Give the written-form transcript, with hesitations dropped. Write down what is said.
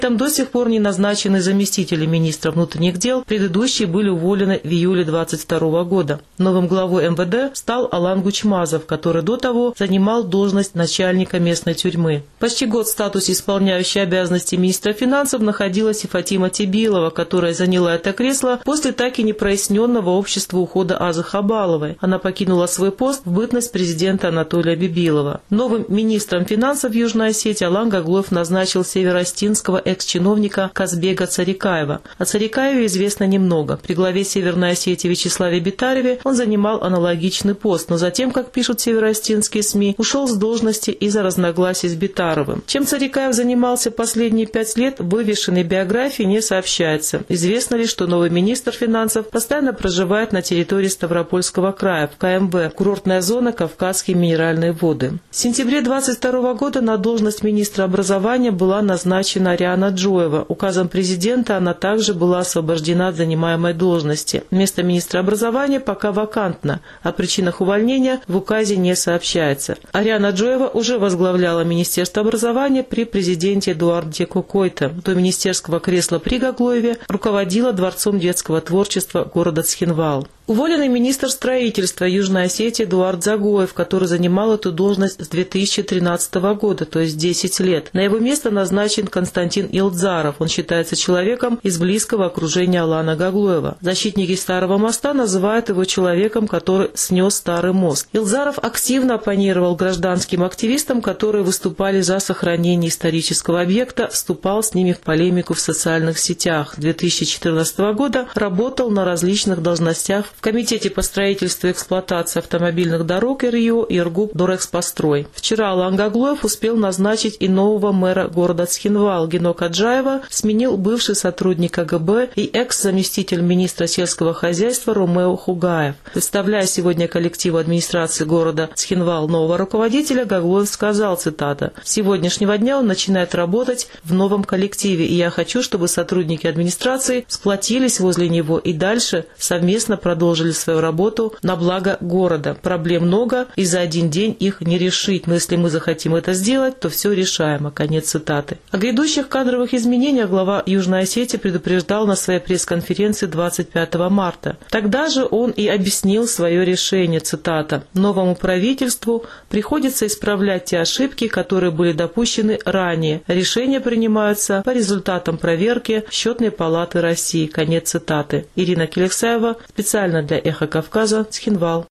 Там до сих пор не назначены заместители министра внутренних дел, предыдущие были уволены в июле 2022 года. Новым главой МВД стал Алан Гучмазов, который до того занимал должность начальника местной тюрьмы. Почти год в статусе исполняющей обязанности министра финансов находилась и Фатима Тебилова, которая заняла это кресло после так и непроясненного общества ухода Азы Хабаловой. Она покинула свой пост в бытность президента Анатолия Бибилова. Новым министром финансов Южной Осетии Алан Гаглоев назначил североостинского экс-чиновника Казбека Царикаева. О Царикаеве известно немного. При главе Северной Осетии Вячеславе Битареве он занимал аналогичный пост, но затем, как пишут североостинские СМИ, ушел с должности из-за разногласий с Битаровым. Чем Царикаев занимался последние 5 лет, в вывешенной биографии не сообщается. Известно лишь, что новый министр финансов постоянно проживает на территории Ставропольского края, в КМВ, курортная зона Кавказские минеральные воды. В сентябре 2022 года на должность министра образования была назначена Ариана Джоева. Указом президента она также была освобождена от занимаемой должности. Место министра образования пока вакантно. О причинах увольнения в указе не сообщается. Ариана Джоева уже возглавляла Министерство образования при президенте Эдуарде Кокойто. До министерского кресла при Гаглоеве руководила Дворцом детского творчества города Цхинвал. Уволенный министр строительства Южной Осетии Эдуард Загоев, который занимал эту должность с 2013 года, то есть 10 лет. На его место назначен Константин Илдзаров. Он считается человеком из близкого окружения Алана Гаглоева. Защитники Старого моста называют его человеком, который снес Старый мост. Илдзаров активно оппонировал гражданским активистам, которые выступали за сохранение исторического объекта, вступал с ними в полемику в социальных сетях. С 2014 года работал на различных должностях в Комитете по строительству и эксплуатации автомобильных дорог РИО и ИРГУП Дорэкспострой. Вчера Алан Гаглоев успел назначить и нового мэра города Цхинвал. Гено Каджаева сменил бывший сотрудник КГБ и экс-заместитель министра сельского хозяйства Ромео Хугаев. Представляя сегодня коллективу администрации города Цхинвал нового руководителя, Гаглоев сказал, цитата, «С сегодняшнего дня он начинает работать в новом коллективе, и я хочу, чтобы сотрудники администрации сплотились возле него и дальше совместно продолжили свою работу на благо города. Проблем много, и за один день их не решить. Но если мы захотим это сделать, то все решаемо». Конец цитаты. О грядущих кадровых изменениях глава Южной Осетии предупреждал на своей пресс-конференции 25 марта. Тогда же он и объяснил свое решение, цитата, «Новому правительству приходится исправлять те ошибки, которые были допущены ранее. Решения принимаются по результатам проверки Счетной палаты России». Конец цитаты. Ирина Келексаева, специально для «Эхо Кавказа», Цхинвал.